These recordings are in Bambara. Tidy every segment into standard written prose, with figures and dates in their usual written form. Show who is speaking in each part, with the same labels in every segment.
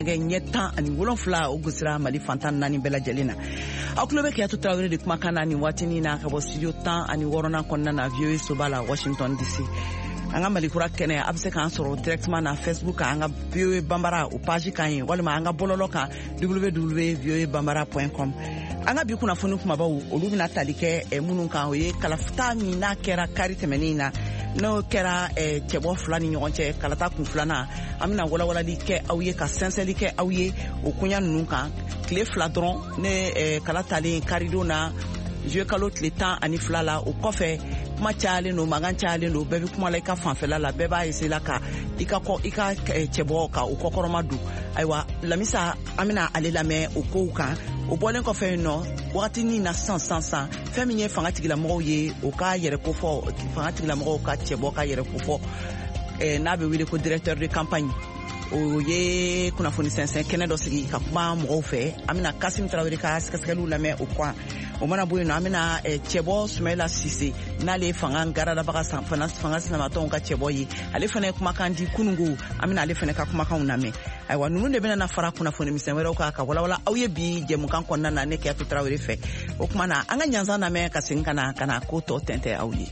Speaker 1: Nyeta ani wolonfla ogusira mali fantan nani bela jelina akulobe ke atutra wele de kuma kana ni watini na ka studio tan ani worona konna na vieux sobala Washington DC anga mali kura kene abse kan soro directement na Facebook anga vieux bambara o page kan wala ma anga bololo ka www.vieuxbambara.com anga bi kuna fonu kuma bawo olubina talike munun kan oye kala futami na kera kari temenina no kera chebo fulani nyonche kalata kun fulana amina wala di ke awye ka senseli ke awye okunya nunu kan clé fladron ne kalata le karido na je kalot le temps ani flala o kofe kuma chale no magan chale no bebi kuma la ka fanfela la beba isela ka ika chebo ka o kokoroma du aiwa lamisa amina alela me o ko kan o bolen ko fe no wati ni na sans feminye fangati la mo ye o ka yere ko fo fangati la mo ka chebo ka yere ko fo na be wile ko directeur de campagne o ye kuna foni sensen kene do sigi ka kuma mo fe amina Kasim Traoré ka skaskelu la me o kwa o mana boye no amina chebo Sumaila Cissé na le fanga ngara da baka san fanga na maton ka chebo yi ale fana kuma kan di kunungu amina ale fana ka kuma kan na me aiwa nunu de bena na fara kuna foni misenwere ka wala awye bi je mukan konna na ne ke Traoré fe o kuma na anga nyanza na me ka sinkana kana ko to tente awye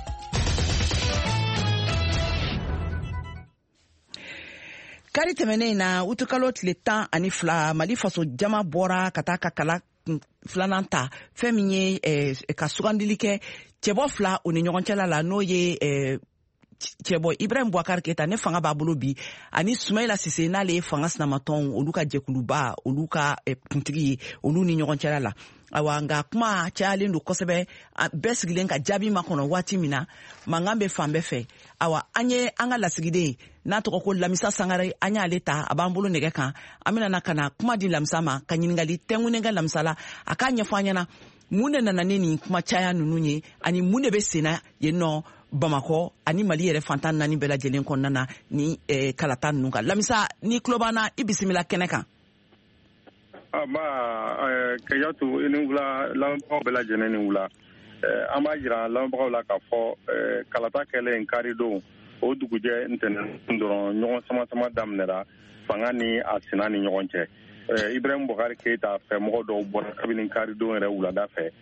Speaker 1: kari temene na utukalot le temps ani fla mali faso jama bora kataka kala flananta feminye ka sugandilike chebo fla oni nyogoncela la no ye chebo Ibrahim Boubacar Keita ne fanga babulu bi ani Sumaila Cissé na le fanga snamaton oluka jekuluba oluka puntigi olu ni nyogoncela la awanga kuma chale ndo kosebe besigilen ka jabi makono wati mina mangambe fambe fe awa anye anga lasigide na to ko lamisa sangare anya leta abambulu nege kan amina na kana kuma di lamsa ma kanyingali tengunenga lamsala akanya fanyana mune na nani kuma chaya nununye ani mune be sena yeno Bamako ani Mali yere fantan nani bela jelen konnana ni kalatan nunga lamisa ni klobana ibisimila keneka
Speaker 2: kayatu inungula lampo bela jenen wula amba jira lampo la ka fo kalata kele en karido o duguje ntenen ndoro nyon sama damnera fanga ni asina ni nyonche Ibrahim Boubacar Keita fe mo do bon kabinin karido re wula da fe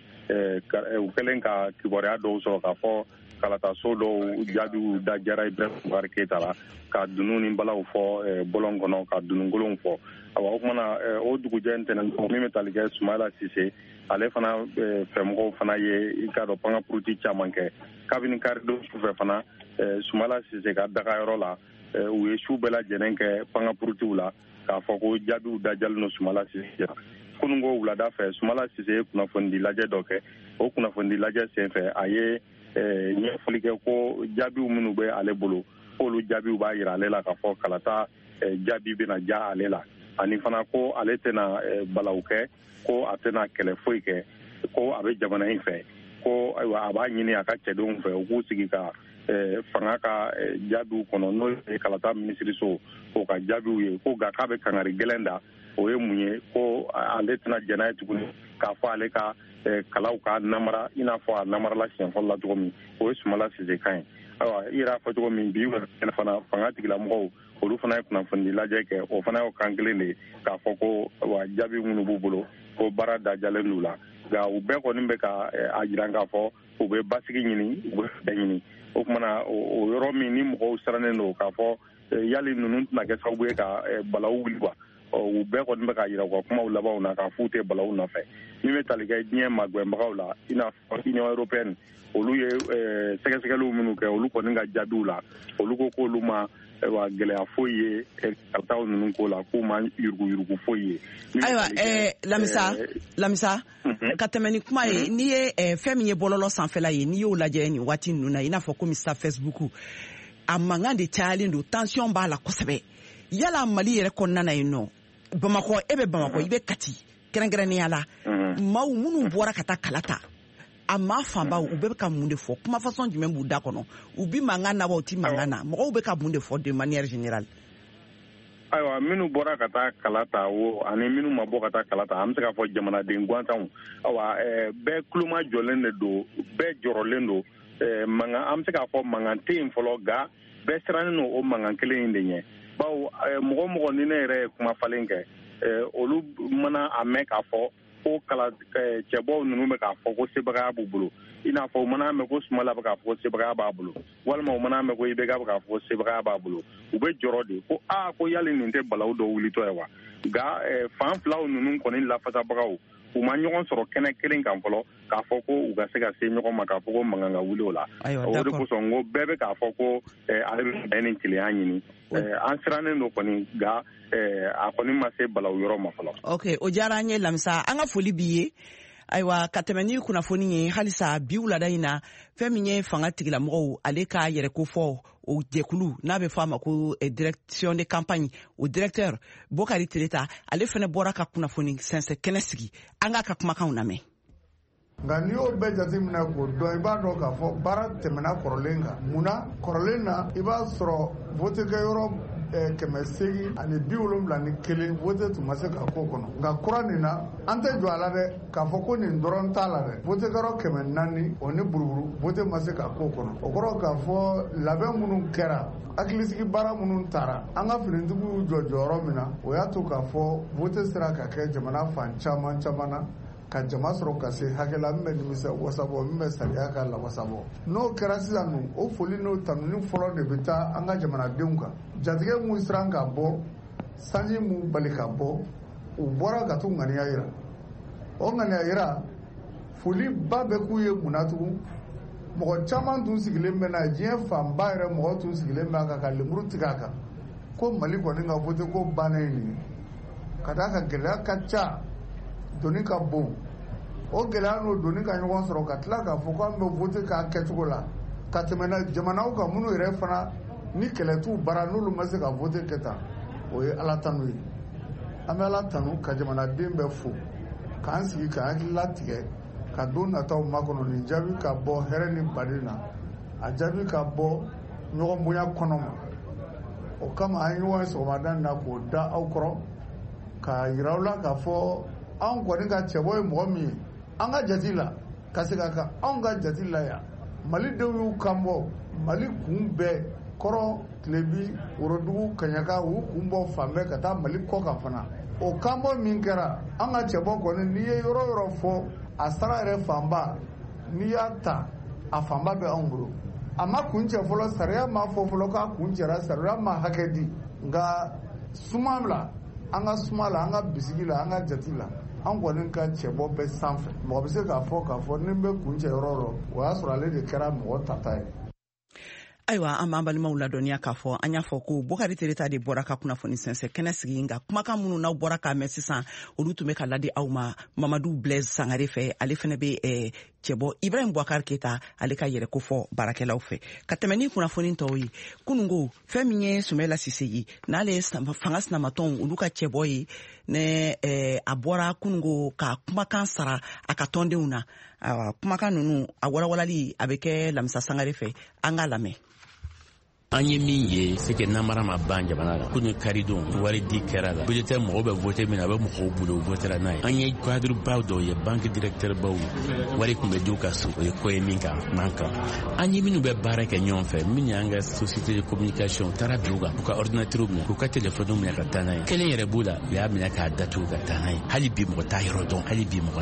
Speaker 2: kelen ka kibore do so ka fo kalata so do jadu da jara Ibrahim Boubacar Keita la ka dununi balaw fo bolongono ka dunungolon fo awa okmana o dugu jenten ko mi metalike Sumaila Cissé ale fana femgo fana ye ka do panga pruti chamanke kabini kardo fe fana Sumaila Cissé ka daga yoro la u ye su bela jenenke panga pruti wala ka fo ko jadu da jalno Sumaila Cissé kunungo wala da fe Sumaila Cissé kuna fondi laje doke o kuna fondi laje senfe aye nye folike ko jabi munu be ale bolo olu jabi ba yira ale la ka fo kalata jabi bena ja ale la ani fana ko ale tena balauke ko atena kele foike ko abe jamana infe ko aba nyini aka cedon fe ko sigi ka fanga ka jabi kono no kalata ministry so ko ka jabi ye ko ga ka be kangari gelenda o ye munye ko ale tena jana tukuni ka fo ale ka kalaw ka namara ina fo namara la sien fo la tomi o Sumaila Cissé kan awa ira fo to min bi wa fana fanga tigila mo olu fana kuna fondi laje ke o fana o kanglene ka fo ko wa jabi munu bubulo ko bara da jalen la ga u be ko nimbe ka ajiranga fo u be basigi nyini u be nyini o kuma o yoro mi ni mo sarane no ka fo yali nunu na ke sabu ka balawu wilwa o be ko nimbe ka yira ko kuma u labaw na ka fute balawu na fe mi metalike nye magwembagaw la ina Union Européenne olu ye sɛgɛsɛgɛliw minnu kɛ olu kɔni ka jaabiw la olu ko k'olu ma gɛlɛya foyi ye kalataw ninnu ko la k'u ma yurugu foyi ye
Speaker 1: ayiwa lamisa ka tɛmɛ ni kuma ye n'i ye fɛn min ye bɔlɔlɔ sanfɛla ye n'i y'o lajɛ nin waati ninnu na i n'a fɔ komi sa Facebook a mankan de cayalen don tension b'a la kosɛbɛ yala Mali yɛrɛ kɔnɔna na yen nɔ Bamakɔ e bɛ Bamakɔ i bɛ Kati kɛrɛnkɛrɛnnenya la maaw minnu bɔra ka taa kalata a ma fanba u bɛ ka mun de fɔ kuma façon jumɛn b'u da kɔnɔ u bi mankan na wa u ti mankan na mɔgɔw bɛ ka mun de fɔ de manière générale
Speaker 2: ayiwa minnu bɔra ka taa kalata o ani minnu ma bɔ ka taa kalata an bɛ se ka fɔ jamanaden gantanw awa bɛɛ kuloma jɔlen de don bɛɛ jɔrɔlen don mankan an bɛ se ka fɔ mankan tɛ yen fɔlɔ nka bɛɛ sirannen don o mankan kelen in de ɲɛ bawo mɔgɔ ni ne yɛrɛ kuma falen kɛ olu mana a mɛn k'a fɔ ko cɛbɔw ninnu bɛ k'a fɔ ko sebagaya b'u bolo i n'a fɔ u mana mɛn ko Sumala bɛ k'a fɔ ko sebagaya b'a bolo walima u mana mɛn ko IBK bɛ k'a fɔ ko sebagaya b'a bolo u bɛ jɔrɔ de ko ko yali nin tɛ balawu dɔ wulitɔ ye wa nka fan filaw ninnu kɔni lafasabagaw u ma ɲɔgɔn sɔrɔ kɛnɛ kelen kan fɔlɔ k'a fɔ ko u ka se ka se ɲɔgɔn ma k'a fɔ ko mankan ka wuli o la o de kosɔn n ko bɛɛ bɛ k'a fɔ ko ale bɛ bɛn ni kelenya ɲini an sirannen don kɔni nka a kɔni ma se balawu yɔrɔ ma fɔlɔ.
Speaker 1: Ok, o diyara an ye Lamisa, an ka foli b'i ye. Ayiwa ka tɛmɛ ni kunnafoni ye halisa bi wulada in na fɛn min ye fanga tigilamɔgɔw ale ka yɛrɛ ko fɔ o jɛkulu n'a bɛ fɔ a ma ko direction de campagne o directeur Bokari Tereta ale fana bɔra ka kunnafoni sɛnsɛn kɛnɛ sigi an ka kumakanw lamɛn.
Speaker 3: Nka n'i y'o bɛɛ jateminɛ k'o dɔn i b'a dɔn k'a fɔ baara tɛmɛna kɔrɔlen kan munna kɔrɔlen na i b'a sɔrɔ votekɛyɔrɔ 871 vote tun ma se ka k'o kɔnɔ nka kura nin na an tɛ jɔ a la dɛ k'a fɔ ko nin dɔrɔn t'a la dɛ votekɛyɔrɔ 400 o ni buruburu vote ma se ka k'o kɔnɔ o kɔrɔ k'a fɔ labɛn minnu kɛra hakilisigi baara minnu taara an ka finitigiw jɔ jɔyɔrɔ min na o y'a to k'a fɔ vote sera ka kɛ jamana fan caman na ka jama sɔrɔ ka se hakɛ la min bɛ nimisa wasabɔ min bɛ sariya ka lawasabɔ n'o kɛra sisan nɔ o foli n'o tanuni fɔlɔ de bɛ taa an ka jamanadenw kan jatigɛ mun siran ka bɔ sanji mun bali ka bɔ u bɔra ka t'u ŋaniya yira o ŋaniya yira foli ba bɛ k'u ye munna tugun mɔgɔ caman tun sigilen bɛ na diɲɛ fanba yɛrɛ mɔgɔ tun sigilen bɛ a kan ka lemuru tigɛ a kan ko Mali kɔni ka vote ko bannen ye nin ye ka d'a kan gɛlɛya ka ca doni ka bon o gɛlɛya n'o doni ka ɲɔgɔn sɔrɔ ka tila k'a fɔ ko an bɛ vote k'a kɛcogo la ka tɛmɛ jamanaw kan minnu yɛrɛ fana ni kɛlɛ t'u bara n'olu ma se ka vote kɛ tan o ye Ala tanu ye an bɛ Ala tanu ka jamanaden bɛɛ fo k'an sigi ka hakili latigɛ ka don nataw makɔnɔ nin jaabi ka bɔ hɛrɛ ni baden na a jaabi ka bɔ ɲɔgɔn bonya kɔnɔ ma o kama an ye ɲɔgɔn ye sɔgɔmada in na k'o da aw kɔrɔ ka yira aw la k'a fɔ anw kɔni ka cɛbɔ ye mɔgɔ min ye an ka jati la ka se ka kan anw ka jati la yan malidenw y'u kanbɔ Mali kun bɛɛ kɔrɔ Tilebi Worodugu Kaɲaka u kun bɔ fan bɛɛ ka taa Mali kɔ kan fana o kanbɔ min kɛra an ka cɛbɔ kɔni n'i ye yɔrɔ yɔrɔ fɔ a sara yɛrɛ fanba n'i y'a ta a fanba bɛ anw bolo a ma kun cɛ fɔlɔ sariya ma fɔ fɔlɔ k'a kun cɛra sariya ma hakɛ di nka suma la an ka suma la an ka bisigi la an ka jati la an kɔni ka cɛbɔ bɛ sanfɛ mɔgɔ bɛ se k'a fɔ ni bɛ kun cɛ yɔrɔ o y'a sɔrɔ ale de kɛra mɔgɔ tata ye.
Speaker 1: Ayiwa an b'an balimaw ladɔnniya k'a fɔ an y'a fɔ ko Bokari Tereta de bɔra ka kunnafoni sɛnsɛn kɛnɛ sigi nka kumakan minnu n'aw bɔra k'a mɛn sisan olu tun bɛ ka ladi aw ma Mamadu Blaise Sangare fɛ ale fana bɛ cɛbɔ Ibrahim Boubacar Keita ale ka yɛrɛ ko fɔ baarakɛlaw fɛ ka tɛmɛ ni kunnafoni tɔw ye kunungo fɛn min ye Sumala Sise ye n'ale fanga sinamatɔnw olu ka cɛbɔ ye ne a bɔra kunungo ka kumakan sara a ka tɔndenw na kumakan ninnu a walawalali a bɛ kɛ Lamisa Sangare fɛ an k'a lamɛn.
Speaker 4: An ye min ye c'est que namara ma ban jamana la ko ni karidon wari di kɛra la budget mɔgɔ bɛ voter min a bɛ mɔgɔw bolo o votera n'a ye an ye cadre baw dɔw ye banque directeur baw wari kun bɛ di u ka so o ye ko ye min kan man kan an ye minnu bɛ baara kɛ ɲɔgɔn fɛ min y'an ka société de communication taara bi u kan u ka ordinateur minɛ k'u ka téléphone minɛ ka taa n'a ye kelen yɛrɛ b'u la u y'a minɛ k'a datugu ka taa n'a ye hali bi mɔgɔ t'a yɔrɔ dɔn o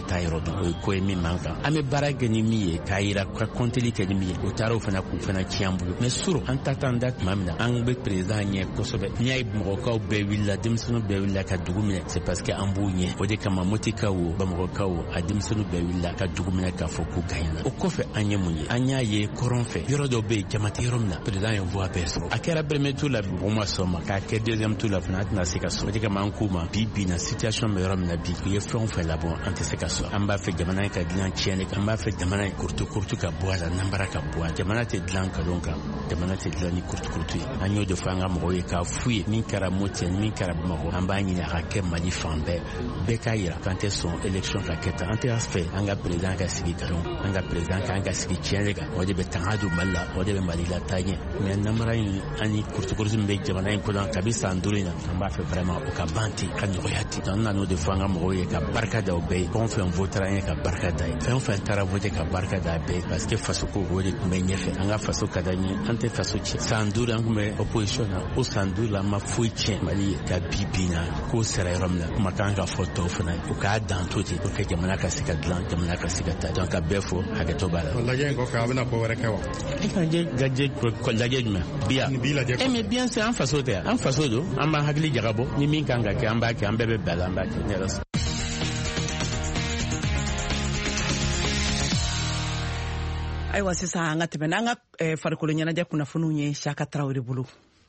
Speaker 4: ye ko ye min man kan an bɛ baara kɛ ni min ye k'a yira ka compteli kɛ ni min ye o taara o fana k'u fana tiɲɛ an bolo mais suro an ta da tuma min na an bɛ président ɲɛ kosɛbɛ n'i y'a ye mɔgɔkaw bɛɛ wulila denmisɛnninw bɛɛ wulila ka dugu minɛ c'est parce que an b'u ɲɛ o de kama motikaw o bamakɔkaw o a denmisɛnninw bɛɛ wulila ka dugu minɛ k'a fɔ k'u gagnera o kɔfɛ an ye mun ye an y'a ye kɔrɔn fɛ yɔrɔ dɔw bɛ yen jama tɛ yɔrɔ min na président ye voix bɛɛ sɔrɔ a kɛra premier tour la mɔgɔ ma sɔn ma k'a kɛ deuxième tour la fana a tɛna se ka sɔrɔ o de kama an k'u ma bi na situation bɛ yɔrɔ min na bi u ye fɛn o fɛn labɔ an tɛ se ka sɔrɔ an b'a fɛ jamana in ka dilan tiɲɛni kan an b'a fɛ jamana in kurutu ka bɔ a la nanbara ka bɔ a jamana tɛ dilan nkalon kan jamana tɛ dilan ni kurutu ye an y'o de fɔ an ka mɔgɔw ye k'a f'u ye min kɛra Moti min kɛra Bamakɔ an b'a ɲini a ka kɛ Mali fan bɛɛ k'a yira k'an tɛ sɔn élection ka kɛ tan an tɛ fɛ an ka président ka sigi nkalon an ka président k'an ka sigi tiɲɛ kan o de bɛ tanga don Mali la o de bɛ Mali la taa ɲɛ mais namara in ani kurutu min bɛ jamana in kɔnɔ kabi san 5 in na an b'a fɛ vraiment o ka ban ten ka nɔgɔya ten an nan'o de fɔ an ka mɔgɔw ye ka barika da o bɛɛ ye fɛn o fɛn votera an ye ka barika da ye fɛn o fɛn taara voter ka barika da a bɛɛ parce que faso ko o de tun bɛ ɲɛfɛ an ka faso ka d'an ye an tɛ faso cɛ san 5 an kun bɛ opposition na o san 5 la ma foyi tiɲɛ Mali ye ka bi bi in na k'o sera yɔrɔ min na kuma kan ka fɔ tɔw fana ye o k'a dan to ten pour que jamana ka se ka dilan jamana ka se ka taa donc ka bɛɛ fɔ hakɛtɔ b'a la.
Speaker 5: lajɛ in kɔfɛ a bɛna ko wɛrɛ kɛ wa?
Speaker 4: lajɛ jumɛn bi lajɛ mais bien c'est an faso tɛ an faso don an b'an hakili jagabɔ ni min kan ka kɛ an b'a kɛ an bɛɛ bɛ bɛn a la an b'a kɛ ne yɛrɛ.
Speaker 1: Ayiwa sisan an ka tɛmɛ n'an ka farikolo ɲɛnajɛ kunnafoniw ye Saka Tarawele bolo.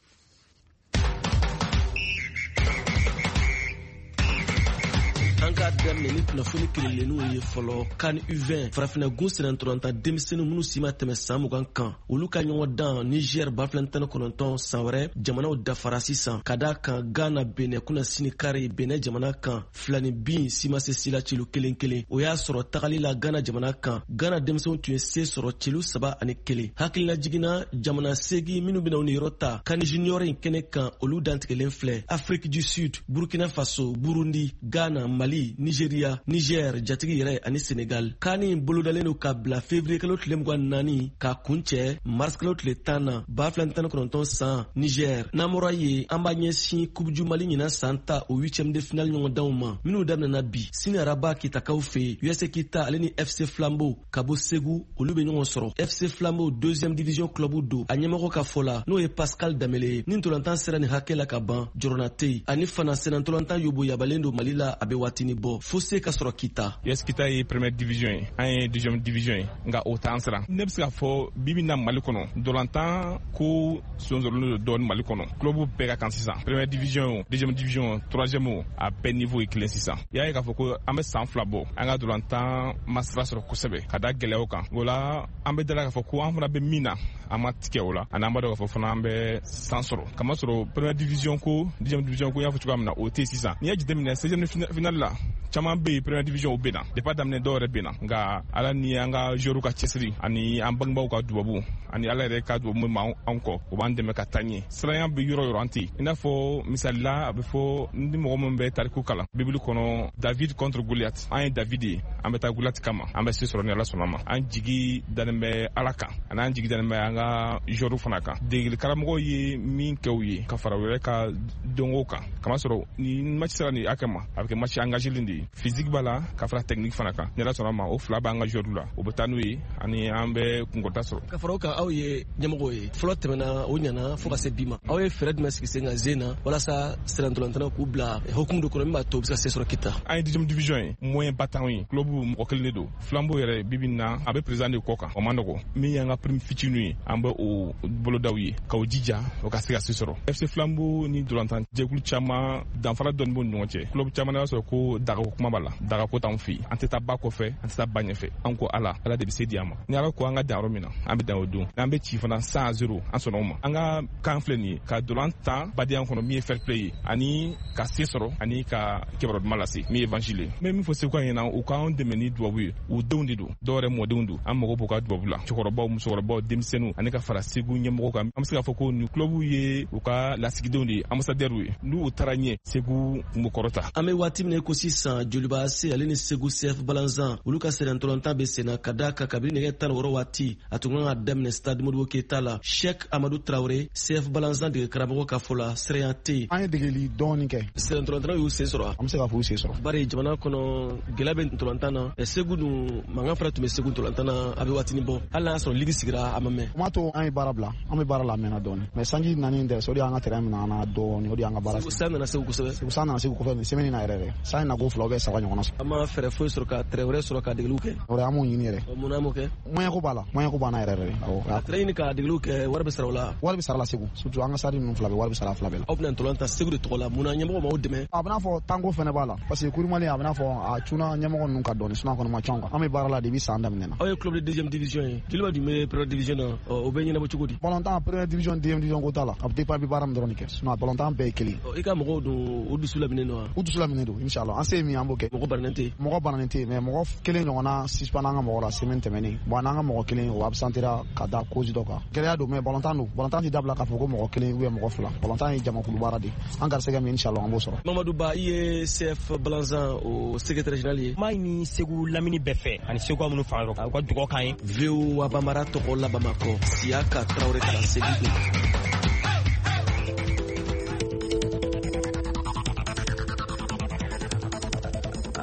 Speaker 6: An ka daminɛ ni kunnafoni kelenninw ye fɔlɔ CAN U20 farafinnagun senatɔrɔnta denmisɛnnin minnu si ma tɛmɛ san 20 kan olu ka ɲɔgɔn dan Niger 2019 san wɛrɛ jamanaw dafara sisan ka da kan Ghana Benin kuna sini kari Benin jamana kan filani bin si ma se sila cilu kelen kelen o y'a sɔrɔ tagali la Ghana jamana kan Ghana denmisɛnw tun ye se sɔrɔ cilu 7-1 hakilila jiginna jamana segi minnu bɛna ni yɔrɔ ta CAN Junior in kɛnɛ kan olu dantigɛlen filɛ Afrique du Sud Burkina Faso Burundi Ghana Mali Nigeria, Niger, jatigi yɛrɛ ani Senegal. Kani bolodalen do ka bila février kalo tile 24 ka kuncɛ mars kalo tile 10 na 2019 san Niger. Namora ye an b'a ɲɛsin Coupe du Mali ɲinan san ta o 8e de finale ɲɔgɔndanw ma. Minnu daminɛna bi sini araba kitakaw fɛ USA Kita ale ni FC Flambeau ka bɔ Segu olu bɛ ɲɔgɔn sɔrɔ. FC Flambeau 2e division club do a ɲɛmɔgɔ ka fɔ la n'o ye Pascal Damele ni ntolantan sera ni hakɛ la ka ban jɔrɔna tɛ ani fana senantolantan yobo yabalen do Mali la a bɛ watini bɔ Fosse ka sɔrɔ Kita.
Speaker 7: US Kita ye première division ye an ye deuxième division ye nka o t'an siran ne bɛ se ka fɔ bibi na Mali kɔnɔ ntolantan ko sonsorolo do dɔɔni Mali kɔnɔ club bɛɛ ka kan sisan première division o deuxième division troisième o a bɛɛ niveau ye kelen sisan i y'a ye k'a fɔ ko an bɛ san 2 bɔ an ka ntolantan ma sira sɔrɔ kosɛbɛ ka da gɛlɛyaw kan o la an bɛ dala k'a fɔ ko an fana bɛ min na an ma tigɛ o la ani an b'a dɔn k'a fɔ fana an bɛ san sɔrɔ kamasɔrɔ première division ko deuxième division ko n y'a fɔ cogoya min na o tɛ sisan n'i y'a jateminɛ 16e finale la caman bɛ yen première division o bɛ na depuis daminɛ dɔw yɛrɛ bɛ na nka ala ni an ka joueurs ka cɛsiri ani an bangebaaw ka dubabu ani ala yɛrɛ ka dubabu min ma anw kɔ o b'an dɛmɛ ka taa ɲɛ siranya bɛ yɔrɔ yɔrɔ an tɛ i n'a fɔ misali la a bɛ fɔ ni mɔgɔ min bɛ tariku kalan bibili kɔnɔ David contre Goliath an ye David ye an bɛ taa Goliath kama an bɛ se sɔrɔ ni ala sɔnna ma an jigi dalen bɛ ala kan ani an jigi dalen bɛ an ka joueurs fana kan degeli karamɔgɔw ye min kɛ u ye ka fara u yɛrɛ ka dɔnko kan kamasɔrɔ ni match sera ni hakɛ ma a bɛ kɛ match engagélen de ye physique b'a la ka fara technique fana kan ni ala sɔnna ma o fila b'an ka joueurs la o bɛ taa n'u ye ani an bɛ kunkɔrɔta sɔrɔ
Speaker 6: ka fara o kan aw ye ɲɛmɔgɔ ye fɔlɔ tɛmɛna o ɲana fo ka se bi ma aw ye fɛɛrɛ jumɛn sigi sen kan zen na walasa sirantolantana k'u bila hukumu de kɔnɔ min b'a to u bɛ se ka se sɔrɔ Kita
Speaker 7: an ye deuxième division ye moyen ba t'anw ye club mɔgɔ kelen de don Flambeau yɛrɛ bibi na a bɛ président de kɔ kan o man nɔgɔ min y'an ka prime fitinin ye an bɛ o bolodaw ye k'o jija o ka se ka se sɔrɔ FC Flambeau ni dolantan jɛkulu caman danfara dɔɔni b'u ni ɲɔgɔn cɛ club caman y'a sɔrɔ ko dagako kuma b'a la dagako t'anw fɛ yen an tɛ taa ba kɔfɛ an tɛ taa ba ɲɛfɛ an ko ala de bɛ se di an ma ni ala ko an ka dan yɔrɔ min na an bɛ dan o don n'an bɛ ci fana 100-0 an sɔnna o ma an ka kan filɛ nin ye ka dolantan badenya kɔnɔ min ye fair play ye ani ka se sɔrɔ ani ka kibaruya duman lase min ye évangile ye n bɛ min fɔ segu ɲɛna u k'an dɛmɛ ni dubabu ye u denw de don dɔw yɛrɛ mɔdenw don an mago b'u ka dubabu la cɛkɔrɔbaw musokɔrɔbaw denmisɛnninw ani ka fara segu ɲɛmɔgɔw kan an bɛ se k'a fɔ ko nin club ye u ka lasigidenw de ye ambassadɛrw ye n'u taara ɲɛ segu kungo kɔrɔta an
Speaker 6: bɛ waati min ko sisan joliba se ale ni segu CF Balanzan olu ka sɛnɛntɔlɔntan bɛ senna ka da kan kabini nɛgɛ 16 waati a tun kan ka daminɛ stade Modibo Keita la Cheikh Amadou Traoré CF Balanzan dege karamɔgɔ ka fɔ la siranya tɛ
Speaker 8: an ye degeli dɔɔni kɛ
Speaker 6: sɛnɛntɔlɔntanaw y'u sen sɔrɔ
Speaker 8: an bɛ se k'a fɔ u sen sɔrɔ
Speaker 6: bari jamana kɔnɔ gɛlɛya bɛ ntɔlɔntan na segu dun mankan fana tun bɛ segu ntɔlɔntan na a bɛ waatini bɔ hali n'a y'a sɔrɔ ligi sigira a ma mɛn
Speaker 8: o m'a to an ye baara bila an bɛ baara la mɛnna dɔɔni mɛ sanji nani tɛ so de y'an ka terrain minɛ an na dɔɔni o de y'an ka baara
Speaker 6: san nana segu kosɛbɛ
Speaker 8: san nana segu kɔfɛ nin semaine na yɛrɛ san na ko 2 ou 3 ɲɔgɔn na
Speaker 6: an ma fɛɛrɛ foyi sɔrɔ ka terrain wɛrɛ sɔrɔ ka degeliw kɛ
Speaker 8: o an m'o ɲini yɛrɛ
Speaker 6: mun an m'o kɛ
Speaker 8: moyen ko b'a la moyen ko b'an na yɛrɛ
Speaker 6: a terrain ɲini ka degeliw kɛ wari bɛ sara o la
Speaker 8: wari bɛ sara la segu surtout an ka sari ninnu fila bɛ wari bɛ sara fila bɛɛ la
Speaker 6: aw bɛna ntɔlɔntan segu de tɔgɔ la mun na ɲɛmɔgɔ m'aw dɛmɛ
Speaker 8: a bɛna fɔ tanko fɛnɛ b'a la parce que kurimali a bɛna fɔ a cuna ɲɛmɔgɔ ninnu ka dɔɔni sinon a kɔni ma cɔn kan an bɛ baara la depuis san daminɛna
Speaker 6: aw ye club de deuxième division ye joliba dun bɛ première division na o bɛ ɲɛnabɔ cogo di
Speaker 8: balontan première division deuxième division ko t'a la a bɛ dépend baara min dɔrɔn de kɛ sinon balontan bɛɛ ye kelen
Speaker 6: i ka mɔgɔw don u dusu laminen don wa
Speaker 8: u dusu laminen don inchallah an se min an b'o kɛ
Speaker 6: mɔgɔ bananen tɛ
Speaker 8: mais mɔgɔ kelen ɲɔgɔnna suspend an ka mɔgɔ la semaine tɛmɛnen bon n'an ka mɔgɔ kelen o absentera ka da cause dɔ kan gɛlɛya don mais balontan tɛ dabila k'a fɔ ko mɔgɔ kelen ou bien mɔgɔ fila balontan ye jamakulu baara de an garisɛgɛ min inchallah an b'o sɔrɔ
Speaker 6: Mamadou Ba i ye CF Balanzan o secrétaire général ye
Speaker 9: maa ni segu lamini bɛɛ fɛ ani segu minnu fanga u ka dugawu kan ye
Speaker 6: VOA Bambara tɔgɔ la Bamakɔ Siaka Traoré ka segin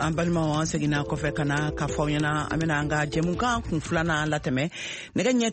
Speaker 1: an balimaw an seginna kɔfɛ kana ka fɔ ɲɛna an bɛna an ka jɛmukan kun filanan latɛmɛ nɛgɛ ɲɛ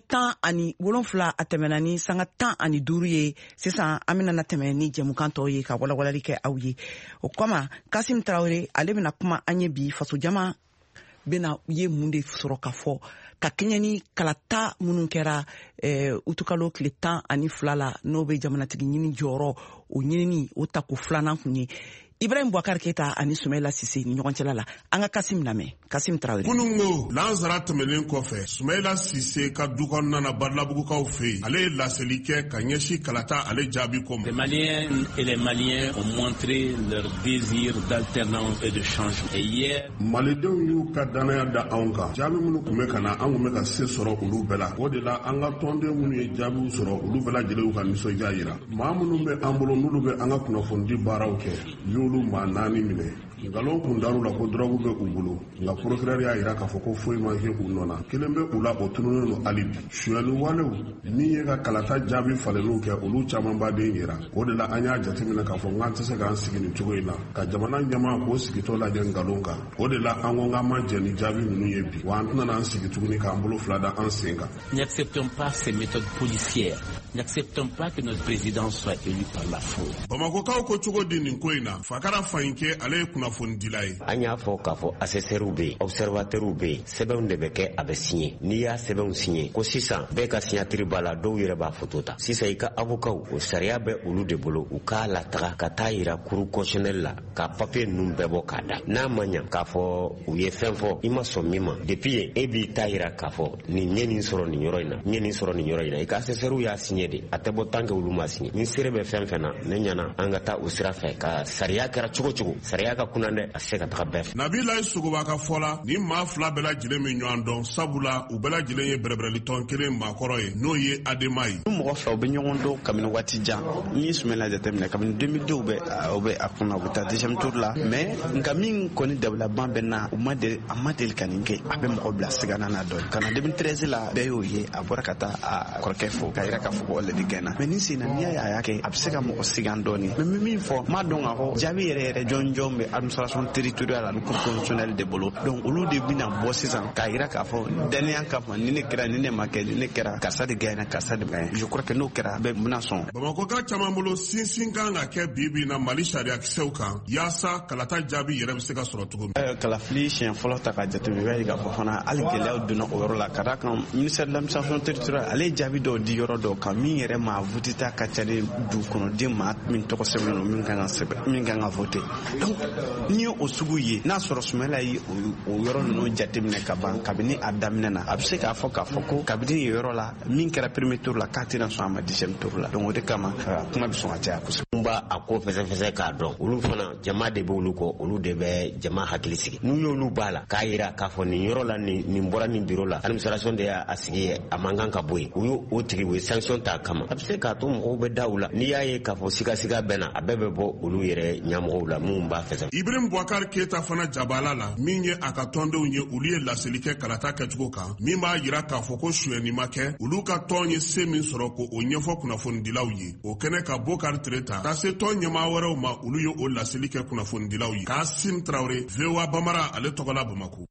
Speaker 1: 17 a tɛmɛna ni sanga 15 ye sisan an bɛna natɛmɛ ni jɛmukan tɔw ye ka walawalali kɛ aw ye o kama Kasim Traoré ale bɛna kuma an ye bi faso jama bɛna ye mun de sɔrɔ ka fɔ ka kɛɲɛ ni kalata minnu kɛra utukalo tile 12 la n'o bɛ jamanatigi ɲini jɔyɔrɔ o ɲinini o tako filanan kun ye Ibrahim Boubacar Keita ani Soumaïla Cissé ni ɲɔgɔn cɛla la an ka Kasim lamɛn Kasim Traoré
Speaker 10: kunungo lansara tɛmɛlen kɔfɛ Soumaïla Cissé ka du kɔnɔna na Badalabugukaw fɛ yen ale ye laseli kɛ ka ɲɛsin kalata ale jaabi ko ma.
Speaker 4: Les Maliens et les Maliens ont montré leur désir d'alternance et de changement. Et hier
Speaker 10: malidenw y'u ka danaya da anw kan jaabi minnu tun bɛ ka na an tun bɛ ka se sɔrɔ olu bɛɛ la o de la an ka tɔnden minnu ye jaabiw sɔrɔ olu bɛɛ lajɛlen y'u ka nisɔndiya yira maa minnu bɛ an bolo n'olu bɛ an ka kunnafoni baaraw kɛ y'olu maa 4 minɛ ngalon kun daru la ko drogue bɛ u bolo nka procureur y'a yira k'a fɔ ko foyi ma kɛ u nɔ na kelen bɛ u la o tununnen don hali bi suyali walew min ye ka kalata jaabi falenniw kɛ olu caman baden yira o de la an y'a jateminɛ k'a fɔ k'an tɛ se k'an sigi nin cogo in na ka jamana ɲɛmaa k'o sigitɔ lajɛ ngalon kan o de la an ko k'an ma jɛ ni jaabi ninnu ye bi wa an tɛna an sigi tuguni k'an bolo fila da an sen kan.
Speaker 4: N'acceptons pas ces méthodes policières. N'acceptons pas que notre président soit élu par la foule.
Speaker 10: Bamakokaw ko cogo di nin ko in na Fakara Fayinke ale ye kunnafoni dila ye.
Speaker 11: An y'a fɔ k'a fɔ assesseurs bɛ yen observateurs bɛ yen sɛbɛnw de bɛ kɛ a bɛ signé n'i y'a sɛbɛnw signé ko sisan bɛɛ ka signature b'a la dɔw yɛrɛ b'a photo ta sisan i ka avocat o sariya bɛ olu de bolo u k'a lataga ka taa yira cour constitutionnelle la ka papier ninnu bɛɛ bɔ k'a da n'a ma ɲɛ k'a fɔ u ye fɛn fɔ i ma sɔn min ma depuis yen e b'i ta yira k'a fɔ nin ɲɛ nin sɔrɔ nin yɔrɔ in na ɲɛ nin sɔrɔ nin yɔrɔ in na i ka assesseurs y'a signé de a tɛ bɔ tant que olu ma signé ni sere bɛ fɛn fɛn na ne ɲɛna an ka taa o sira fɛ ka sariya kɛra cogo cogo sariya ka kunna dɛ a se ka taga bɛɛ fɛ.
Speaker 10: Nabila Sogoba ka fɔ la ni maa 2 bɛɛ lajɛlen min ɲɔgɔn dɔn sabula u bɛɛ lajɛlen ye bɛrɛbɛrɛlitɔn kelen maakɔrɔ ye n'o ye Adema ye.
Speaker 8: Ni mɔgɔ 2 u bɛ ɲɔgɔn dɔn kabini waati jan n'i ye Soumaïla jateminɛ kabini 2002 u bɛ a kunna u bɛ taa deuxième tour la mais nka min kɔni dabalaban bɛ na a ma deli ka nin kɛ a bɛ mɔgɔ bila sigana na dɔn ka na 2013 la bɛɛ y'o ye a bɔra ka taa a kɔrɔkɛ fo ka yira k'a fɔ ko ale de gɛnna mais nin senna n'i y'a kɛ a bɛ se ka mɔgɔ sigan dɔɔni mais min fɔ m'a dɔn k'a fɔ jaabi yɛrɛ jɔnjɔn bɛ administration territoriale ani cour constitutionnelle de bolo donc olu de bɛna bɔ sisan k'a yira k'a fɔ daniya kama ni ne kɛra ni ne ma kɛ ni ne kɛra karisa de gagné karisa de gagné je crois que n'o kɛra bɛɛ bɛna sɔn.
Speaker 10: Bamakoka caman bolo sinsin kan ka kɛ bi na Mali sariya kisɛw kan yaasa kalata jaabi yɛrɛ bɛ se ka sɔrɔ cogo min.
Speaker 8: Kalafili siɲɛ fɔlɔ ta ka jateminɛ i b'a ye k'a fɔ fana hali gɛlɛyaw donna o yɔrɔ la ka d'a kan ministère de l'administration territoriale ale ye jaabi dɔw di yɔrɔ dɔw kan min yɛrɛ ma voté ta ka ca ni du kɔnɔden maa min tɔgɔ sɛbɛn don min kan ka sɛbɛn min kan ka voté donc n'i ye o sugu ye n'a sɔrɔ Soumaïla ye o yɔrɔ ninnu jateminɛ ka ban kabini a daminɛ na a bɛ se k'a fɔ ko kabini yen yɔrɔ la min kɛra premier tour la k'a tɛna sɔn a ma deuxième tour la donc o de kama kuma bɛ sɔn ka caya kosɛbɛ.
Speaker 11: N b'a a ko fɛsɛfɛsɛ k'a dɔn olu fana jama de b'olu kɔ olu de bɛ jama hakili sigi n'u y'olu b'a la k'a yira k'a fɔ nin yɔrɔ la nin bɔra nin bureau la administration de y'a sigi a man kan ka bɔ yen u y'o tigi u ye sanction ta kama a bɛ se k'a to mɔgɔw bɛ da u la n'i y'a ye k'a fɔ sigasiga bɛ na a bɛɛ bɛ bɔ olu yɛrɛ ɲɛmɔgɔw la minnu b'a fɛsɛ.
Speaker 10: Ibrahim Boubacar Keita fana jabala la min ye a ka tɔndenw ye olu ye laseli kɛ kalata kɛcogo kan min b'a yira k'a fɔ ko suyɛni ma kɛ olu ka tɔn ye se min sɔrɔ ko o ɲɛfɔ kunnafonidilaw ye o kɛnɛ ka Boubacar Keita ka se tɔn ɲɛmaa wɛrɛw ma olu ye o laseli kɛ kunnafonidilaw ye. Kasim Traoré VOA Bamara ale tɔgɔla Bamako.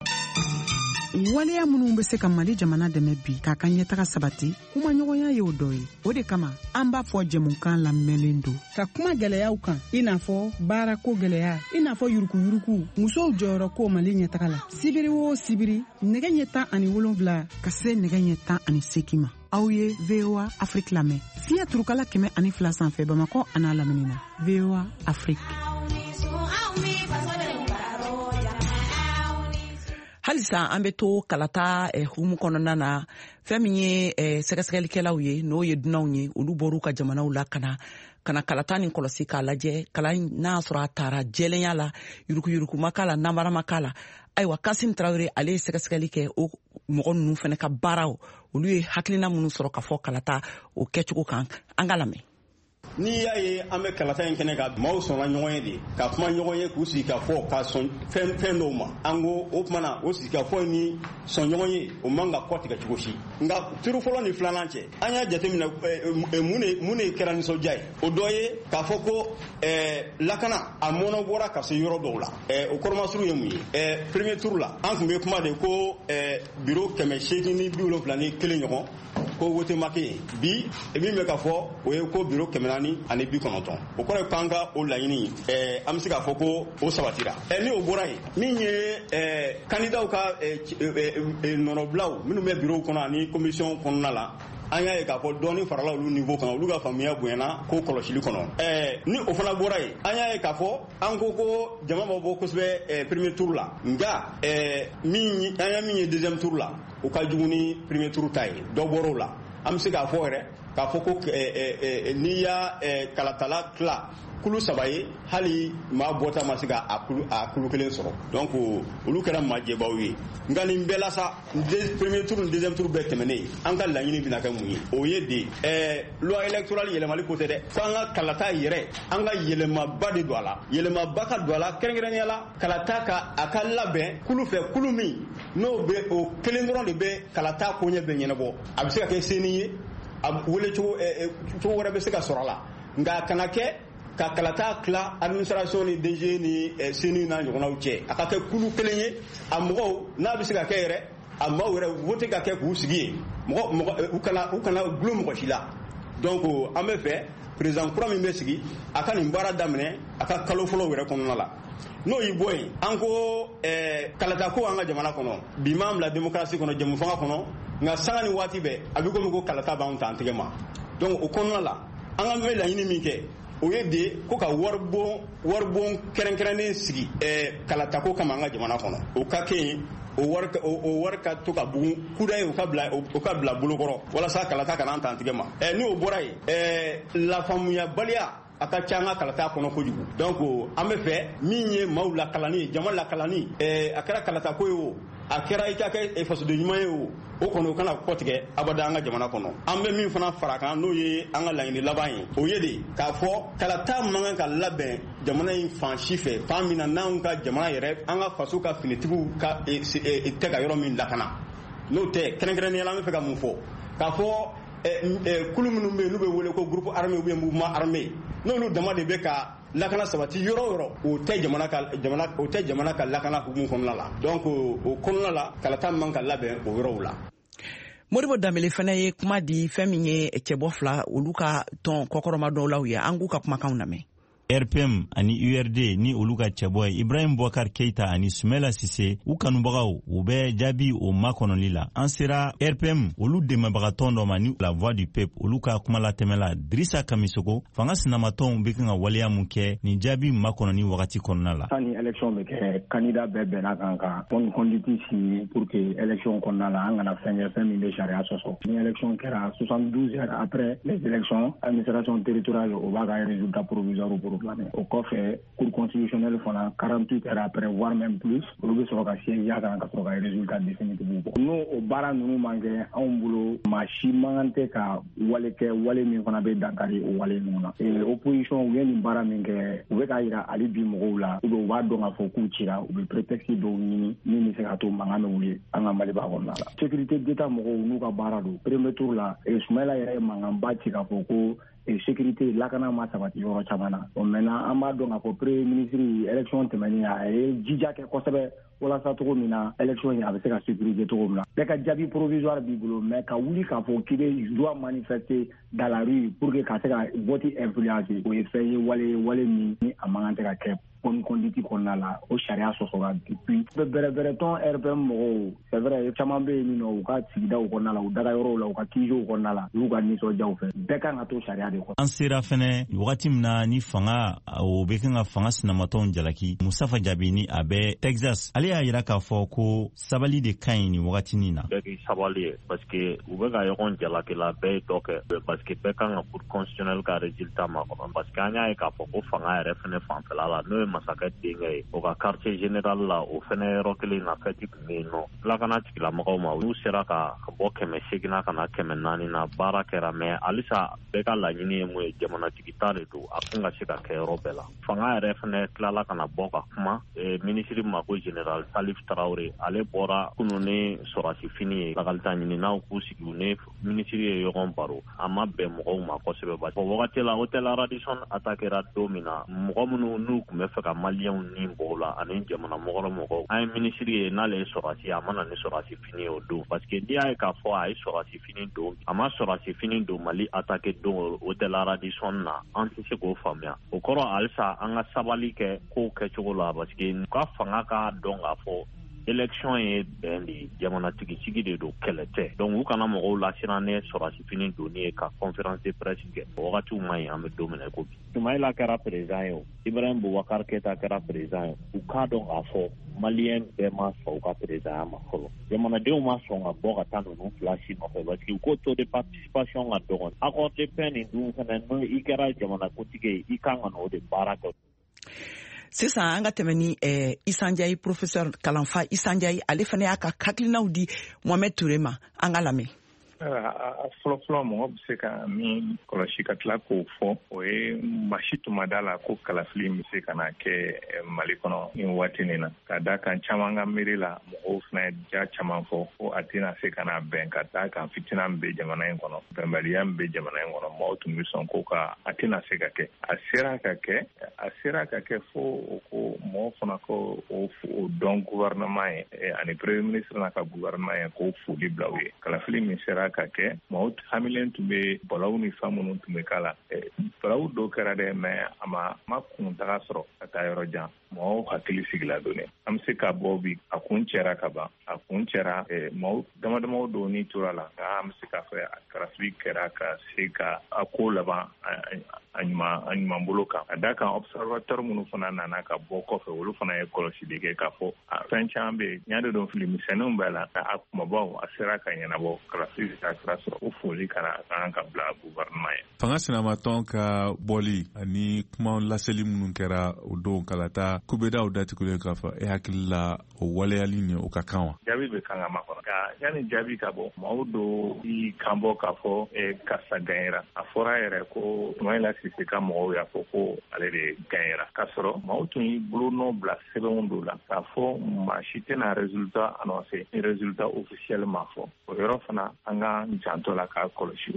Speaker 12: waleya minnu bɛ se ka Mali jamana dɛmɛ bi k'a ka ɲɛtaga sabati kuma ɲɔgɔnya ye o dɔ ye o de kama an b'a fɔ jɛmukan lamɛnlen don ka kuma gɛlɛyaw kan i n'a fɔ baarako gɛlɛya i n'a fɔ yurukuyuruku musow jɔyɔrɔ ko Mali ɲɛtaga la sibiri o sibiri nɛgɛ ɲɛ 17 ka se nɛgɛ ɲɛ 18 ma aw ye VOA Afrique lamɛn fiɲɛ turukala 102 sanfɛ Bamakɔ a n'a lamini na VOA Afrique.
Speaker 1: halisa an bɛ to kalata humu kɔnɔna na fɛn min ye sɛgɛsɛgɛlikɛlaw ye n'o ye dunanw ye olu bɔr'u ka jamanaw la kana kalata nin kɔlɔsi k'a lajɛ kalan n'a sɔrɔ a taara jɛlenya la yurukuyuruku ma k'a la namara ma k'a la ayiwa Kasim Traoré ale ye sɛgɛsɛgɛli kɛ o mɔgɔ ninnu fana ka baaraw olu ye hakilina minnu sɔrɔ ka fɔ kalata o kɛcogo kan an ka lamɛn.
Speaker 13: N'i y'a ye an bɛ kalata in kɛnɛ kan maaw sɔnna ɲɔgɔn ye de ka kuma ɲɔgɔn ye k'u sigi ka fɔ ka sɔn fɛn dɔw ma an ko o tumana o sigi ka fɔ ni sɔn ɲɔgɔn ye o man ka kɔ tigɛ cogo si nka turu fɔlɔ ni filanan cɛ an y'a jateminɛ mun de kɛra nisɔndiya ye o dɔ ye k'a fɔ ko lakana a mɔnɔ bɔra ka se yɔrɔ dɔw la o kɔrɔmasuru ye mun ye premier tour la an tun bɛ kuma de ko bureau 871 ɲɔgɔn ko wote make ye bi min bɛ ka fɔ o ye ko bureau 490 o kɔrɔ ye k'an ka o laɲini an bɛ se k'a fɔ ko o sabatira ni o bɔra yen min ye candidat ka nɔnɔbilaw minnu bɛ bureau kɔnɔ ani commission kɔnɔna la an y'a ye k'a fɔ dɔɔni farala olu niveau kan olu ka faamuya bonyana ko kɔlɔsili kɔnɔ ni o fana bɔra yen an y'a ye k'a fɔ an ko jama ma bɔ kosɛbɛ premier tour la nka an y'a min ye deuxième tour la o ka jugu ni premier tour ta ye dɔ bɔr'o la an bɛ se k'a fɔ yɛrɛ k'a fɔ ko n'i y'a kalatala tila kulu 3 ye hali maa bɔta ma se ka a kulu kelen sɔrɔ donc olu kɛra majɛbaw ye nka nin bɛɛ la sa premier tour ni deuxième tour bɛɛ tɛmɛnen an ka laɲini bɛna kɛ mun ye o ye de loi électorale yɛlɛmali ko tɛ dɛ fo an ka kalata yɛrɛ an ka yɛlɛmaba de don a la yɛlɛmaba ka don a la kɛrɛnkɛrɛnnenya la kalata ka a ka labɛn kulu fɛ kulu min n'o bɛ o kelen dɔrɔn de bɛ kalata koɲɛ bɛɛ ɲɛnabɔ a bɛ se ka kɛ seni ye a wele cogo wɛrɛ bɛ se ka sɔrɔ a la nka a kana kɛ ka kalata tila administration ni DG ni CENI n'a ɲɔgɔnnaw cɛ a ka kɛ kulu kelen ye a mɔgɔw n'a bɛ se ka kɛ yɛrɛ a maaw yɛrɛ vote ka kɛ k'u sigi ye u kana gulon mɔgɔ si la donc an bɛ fɛ président kura min bɛ sigi a ka nin baara daminɛ a ka kalo fɔlɔ yɛrɛ kɔnɔna la n'o y'i bɔ yen an ko kalata ko an ka jamana kɔnɔ bi m'an bila démocratie kɔnɔ jamu fanga kɔnɔ nka sanga ni waati bɛɛ a bɛ komi ko kalata b'anw ta an tɛgɛ ma donc o kɔnɔna la an ka bɛ laɲini min kɛ o ye de ko ka waribon kɛrɛnkɛrɛnnen sigi kalata ko kama an ka jamana kɔnɔ o ka kɛ yen o wari ka to ka bugun kuda ye o ka bila bolokɔrɔ walasa kalata kana an ta an tɛgɛ ma ni o bɔra yen lafaamuyabaliya a ka ca an ka kalata kɔnɔ kojugu donc an bɛ fɛ min ye maaw lakalani jama lakalani a kɛra kalata ko ye o a kɛra i ka kɛ fasoden ɲuman ye o kɔni o kana kɔ tigɛ abada an ka jamana kɔnɔ an bɛ min fana fara kan n'o ye an ka laɲini laban ye o ye de k'a fɔ kalata man kan ka labɛn jamana in fan si fɛ fan min na n'anw ka jamana yɛrɛ an ka faso ka finitigiw ka tɛ ka yɔrɔ min lakana n'o tɛ kɛrɛnkɛrɛnnenya la an bɛ fɛ ka mun fɔ k'a fɔ kulu minnu bɛ yen n'u bɛ wele ko groupe armé ou bien mouvement armé n'olu dama de bɛ ka lakana sabati yɔrɔ yɔrɔ o tɛ jamana ka lakana hukumu kɔnɔna la donc o kɔnɔna la kalata man ka labɛn o yɔrɔw la.
Speaker 1: Modibo Dambele fana ye kuma di fɛn min ye cɛbɔ fila olu ka tɔn kɔkɔrɔma dɔw la ye an k'u ka kumakanw lamɛn.
Speaker 14: RPM ani URD ni olu ka cɛbɔ ye Ibrahim Boubacar Keita ani Sumela Sise u kanubagaw u bɛ jaabi o makɔnɔli la an sera RPM olu dɛmɛbagatɔn dɔ ma ni la voix du peuple olu ka kuma latɛmɛ la Drissa Kamisoko fanga sinamatɔnw bɛ kan ka waleya mun kɛ ni jaabi makɔnɔni wagati kɔnɔna la.
Speaker 15: Ni élection bɛ kɛ candidat bɛɛ bɛnna kan ka bonne conduite signer pour que élection kɔnɔna la an kana fɛn min bɛ sariya sɔsɔ. Ni élection kɛra 72 heures après les élections administration territoriale o b'a ka résultat provisoire pour au kɔfɛ cour constitutionnelle fana 48 heures après voire même plus olu bɛ sɔrɔ ka siège kan ka sɔrɔ ka résultat définitif bɔ. N'o o baara ninnu man kɛ anw bolo maa si man kan tɛ ka wale kɛ wale min fana bɛ dankari o wale ninnu na. Opposition u ye nin baara min kɛ u bɛ k'a jira hali bi mɔgɔw la u b'a dɔn k'a fɔ k'u cira u bɛ prétexte dɔw ɲini min bɛ se ka to mankan bɛ wuli an ka Maliba kɔnɔna la. Sécurité d'État mɔgɔw n'u ka baara don premier tour la Sumala yɛrɛ ye mankanba ci k'a fɔ ko sécurité lakana ma sabati yɔrɔ caman na. Maintenant an b'a dɔn k'a fɔ premier ministre élection tɛmɛnen a ye jija kɛ kosɛbɛ walasa cogo min na élection in a bɛ se ka sécuriser cogo min na. Bɛɛ ka jaabi provisoire b'i bolo mais ka wuli k'a fɔ k'i bɛ doit manifester dans la rue pour que ka se ka vote influencer o ye fɛn ye wale min ni a man kan tɛ ka kɛ bonne conduite kɔnɔna la o sariya sɔsɔra depuis bɛrɛbɛrɛ tɔn RPM mɔgɔw c'est vrai caman bɛ yen nɔ u ka sigidaw kɔnɔna la u daga yɔrɔw la u ka kijow kɔnɔna la olu ka nisɔndiyaw fɛ bɛɛ kan ka to sariya de kɔnɔ.
Speaker 14: An sera fɛnɛ wagati min na ni fanga o bɛ kan ka fanga sinamatɔnw jalaki Musafa Jabini a bɛ Texas ale y'a jira k'a fɔ ko sabali de ka ɲi nin wagatinin na.
Speaker 16: Bɛɛ k'i sabali ye parce que u bɛ ka ɲɔgɔn jalaki la bɛɛ ye dɔ kɛ parce que bɛɛ kan ka cour constitutionnelle ka résultat makɔnɔ parce que an y'a ye k'a fɔ ko fanga yɛrɛ fɛnɛ fanfɛla la n'o ye masakɛ denkɛ ye o ka quartier général la o fɛnɛ yɔrɔ kelen na fɛti tun bɛ yen nɔ lakana tigilamɔgɔw ma olu sera ka bɔ 800 na ka na 400 na baara kɛra mɛ halisa bɛɛ ka laɲini ye mun ye jamanatigi ta de don a kun ka se ka kɛ yɔrɔ bɛɛ la fanga yɛrɛ fɛnɛ tilala ka na bɔ ka kuma minisiri ma ko général Salif Traoré ale bɔra kunun ni sɔrɔsi fini ye lakalita ɲininaw k'u sigi ni minisiri ye ɲɔgɔn baro a ma bɛn mɔgɔw ma kosɛbɛ ba o wagati la hôtel Radisson attaquera don min na mɔgɔ minnu n'u tun bɛ fɛ ka maliyɛnw ni bɔ la ani jamana mɔgɔw an ye minisiri ye n'ale ye sɔrɔsi a mana ni sɔrɔsi fini ye o don parce que n'i y'a ye k'a fɔ a ye sɔrɔsi fini don a ma sɔrɔsi fini don Mali attaque don hôtel Radisson na an tɛ se k'o faamuya o kɔrɔ halisa an ka sabali kɛ kow kɛcogo la parce que u ka fanga ka dɔn k'a fɔ élection ye bɛn de jamanatigi sigi de don kɛlɛ tɛ donc u kana mɔgɔw lasiran ne sɔrɔsi fini donni ye ka conférence de presse kɛ o wagatiw ma ɲi an bɛ don min na ko bi Soumaïla kɛra président ye o Ibrahim Boubacar Keita kɛra président ye u k'a dɔn k'a fɔ maliyɛn bɛɛ ma sɔn u ka présidenya ma fɔlɔ jamanadenw ma sɔn ka bɔ ka taa ninnu fila si nɔfɛ parce que u ko taux de participation ka dɔgɔn accord de paix nin dun fɛnɛ n'o i kɛra jamanakuntigi ye i kan ka n'o de baara kɛ
Speaker 1: sisan an ka tɛmɛ ni Issa Ndiaye professeur kalanfa Issa Ndiaye ale fana y'a ka hakilinaw di Mohamed Touré ma an ka lamɛn
Speaker 17: fɔlɔfɔlɔ mɔgɔ bɛ se ka min kɔlɔsi ka tila k'o fɔ o ye masi tun ma da la ko kalafili bɛ se ka na kɛ Mali kɔnɔ nin waati nin na ka da kan caman ka miiri la mɔgɔw fana ja caman fɔ ko a tɛna se ka na bɛn ka da kan fitina min bɛ jamana in kɔnɔ bɛnbaliya min bɛ jamana in kɔnɔ mɔgɔw tun bɛ sɔn ko ka a tɛna se ka kɛ a sera ka kɛ fo o ko mɔgɔw fana ko o dɔn gouvernement ye ani premier ministre n'a ka gouvernement ye k'o foli bila u ye kalafili min sera ka kɛ mɔgɔw hamilen tun bɛ balawu ni fɛn minnu tun bɛ k'a la balawu dɔw kɛra dɛ mɛ a ma kuntaga sɔrɔ ka taa yɔrɔ jan mɔgɔw hakili sigila donni an bɛ se ka bɔ bi a kun cɛra ka ban a kun cɛra mɔgɔw damadamaw dɔw ni tora la nka an bɛ se k'a fɔ a kalafili kɛra ka se ka a ko laban a ɲuman bolo kan a da kan observateur minnu fana nana ka bɔ kɔfɛ olu fana ye kɔlɔsili kɛ k'a fɔ fɛn caman bɛ yen ɲa de dɔn fili misɛnninw b'a la a kumabaw a sera ka ɲɛnabɔ kalafili ka sira sɔrɔ o foli kana kan ka bila gouvernement ye
Speaker 18: fanga sinamatɔn ka bɔli ani kuma laseli minnu kɛra o don kalata kubedaw datugulen k'a fɔ e hakili la o waleyali ni o ka kan wa
Speaker 17: jaabi bɛ kan ka makɔnɔ ka yanni jaabi ka bɔ maaw do i kan bɔ k'a fɔ karisa ganyera a fɔra yɛrɛ ko Soumaïla Cissé ka mɔgɔw y'a fɔ ko ale de ganyera k'a sɔrɔ maaw tun y'i bolonɔ bila sɛbɛnw dɔw la k'a fɔ maa si tɛna résultat annoncé ni résultat officiel ma fɔ o yɔrɔ fana an ka janto la k'a kɔlɔsi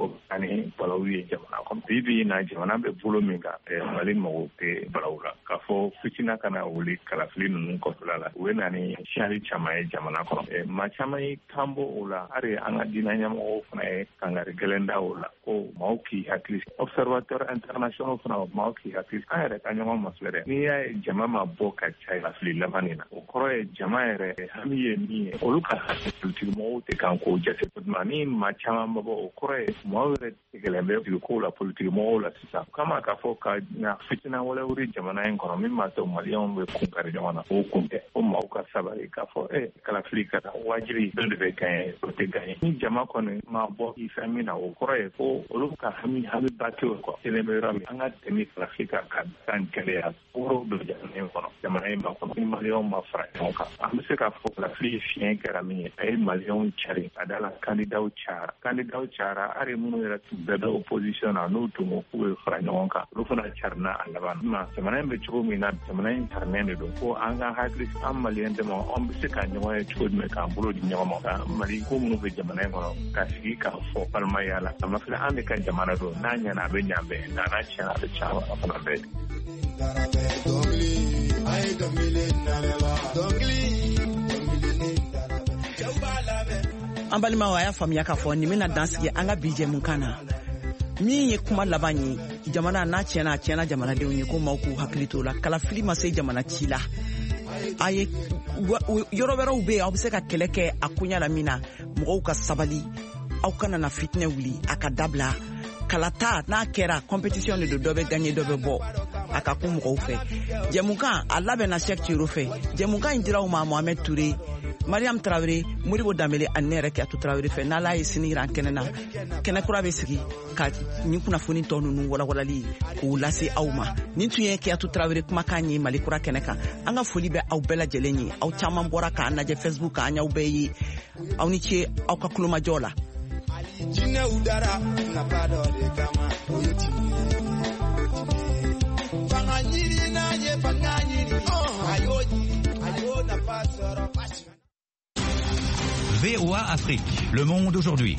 Speaker 17: ani balawu ye jamana kɔnɔ bi na jamana bɛ bolo min kan Mali mɔgɔw tɛ balawu la k'a fɔ fitina kana wuli kalafili ninnu kɔfɛla la u bɛ na ni siyali caman ye jamana kɔnɔ maa caman ye kan bɔ o la hali an ka diinɛ ɲɛmɔgɔw fana ye kangari gɛlɛn da o la ko maaw k'i hakili observateur international fana maaw k'i hakili an yɛrɛ ka ɲɔgɔn mafilɛ dɛ n'i y'a ye jama ma bɔ ka ca kalafili laban nin na o kɔrɔ ye jama yɛrɛ hami ye min ye olu ka hakili politiki mɔgɔw tɛ kan k'o jate ni maa caman ma bɔ o kɔrɔ ye mɔgɔw yɛrɛ tigɛlen bɛ politikow la politiki mɔgɔw la sisan kama k'a fɔ ka na fitina wɛrɛ wuri jamana in kɔnɔ min b'a to maliyɛnw bɛ kun kari ɲɔgɔn na o kun tɛ o maaw ka sabali k'a fɔ kalafili ka taa wajibi dɔ de bɛ gagné o tɛ gagné ni jama kɔni ma bɔ i fɛn min na o kɔrɔ ye ko olu ka hami ba tɛ o kɔ kelen bɛ yɔrɔ min an ka tɛmɛ kalafili kan ka kan gɛlɛya woro don jamana in ba kɔnɔ ni maliyɛnw ma fara ɲɔgɔn kan an bɛ se k'a fɔ kalafili fiɲɛ kɛra min ye a ye maliyɛnw cari a da la kandidaw cayara hali minnu yɛrɛ tun bɛɛ bɛ opposition na n'u tun ko k'u bɛ fara ɲɔgɔn kan olu fana carina a laban na jamana in bɛ cogo min na jamana in carinen de don ko an ka hakili an maliyɛn dama an bɛ se ka ɲɔgɔn ye cogo jumɛn k'an bolo di ɲɔgɔn ma ka mali ko minnu bɛ jamana in kɔnɔ ka sigi k'a fɔ balimaya la a ma filɛ an de ka jamana don n'a ɲɛna a bɛ ɲa bɛɛ nka n'a tiɲɛna a bɛ caman a fana bɛɛ
Speaker 1: an balimaw a y'a faamuya k'a fɔ nin bɛna dansigi an ka bi jɛmukan na min ye kuma laban ye jamana n'a tiɲɛna jamanadenw ye ko maaw k'u hakili to la kalafili ma se jamana ci la a ye yɔrɔ wɛrɛw bɛ yen aw bɛ se ka kɛlɛ kɛ a koɲa la min na mɔgɔw ka sabali aw kana na fitinɛ wuli a ka dabila kalata n'a kɛra compétition de don dɔ bɛ gagner dɔ bɛ bɔ a ka kun mɔgɔw fɛ jɛmukan a labɛnna Cheikh Thiro fɛ jɛmukan in dira u ma Mohamed Touré Mariam Traoré Modibo Dambélé ani ne yɛrɛ Kiyatu Traoré fɛ n'Ala ye sini yira an kɛnɛ na kɛnɛ kura bɛ sigi ka nin kunnafoni tɔ ninnu walawalali k'u lase aw ma nin tun ye Kiyatu Traoré kumakan ye Mali kura kɛnɛ kan an ka foli bɛ aw bɛɛ lajɛlen ye aw caman bɔra k'an lajɛ Facebook kan an y'aw bɛɛ ye aw ni ce aw ka kulomajɔ la.
Speaker 19: VOA Afrique, le monde aujourd'hui.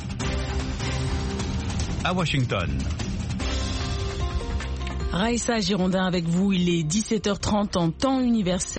Speaker 19: À Washington.
Speaker 20: Raïssa Girondin avec vous, il est 17h30 en temps universel.